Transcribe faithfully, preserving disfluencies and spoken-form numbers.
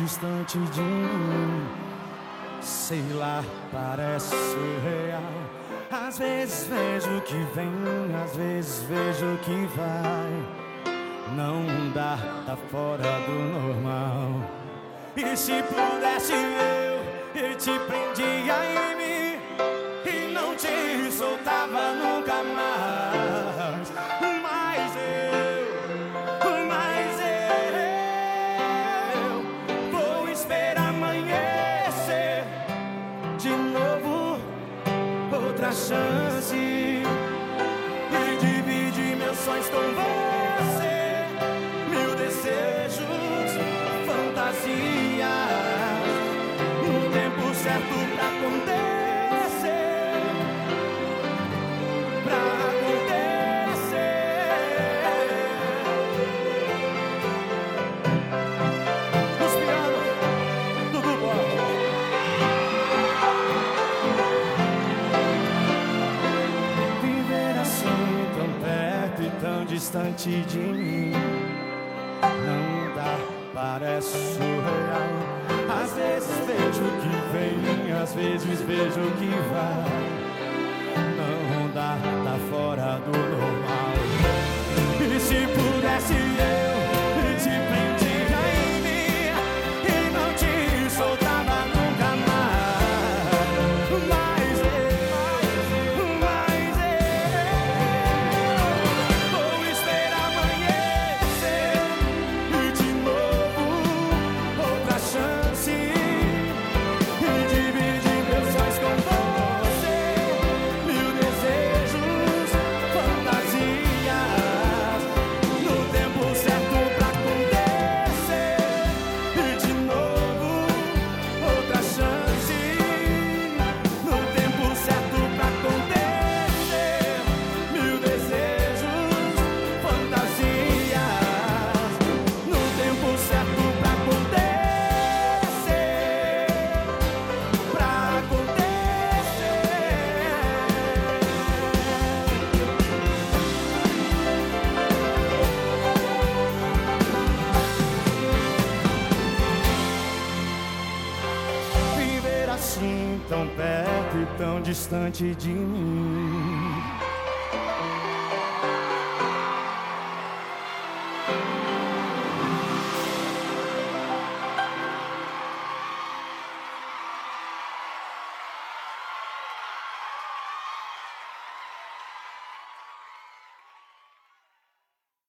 distante de mim. Sei lá, parece surreal. Às vezes vejo que vem, às vezes vejo que vai. Não dá, tá fora do normal. E se pudesse eu, eu te prendia em mim e não te soltava nunca mais. Mas eu, mas eu vou esperar amanhecer de novo, outra chance e dividir meus sonhos com você. Mil desejos, fantasias, no tempo certo pra acontecer, pra acontecer. Os pianos, tudo bom. Viver assim tão perto e tão distante de mim não dá, parece surreal. Às vezes vejo que vem, às vezes vejo que vai. Não dá, tá fora do normal. E se pudesse eu, eu te prendia em mim e não te soltava nunca mais. Mas eu, mas eu vou esperar amanhecer e de novo outra chance e dividir meus sonhos com você. Mil desejos, fantasias, no tempo certo pra acontecer. E de novo outra chance, no tempo certo pra acontecer. Mil desejos, fantasias, no tempo certo pra acontecer, pra acontecer. Viver assim tão perto e tão distante de mim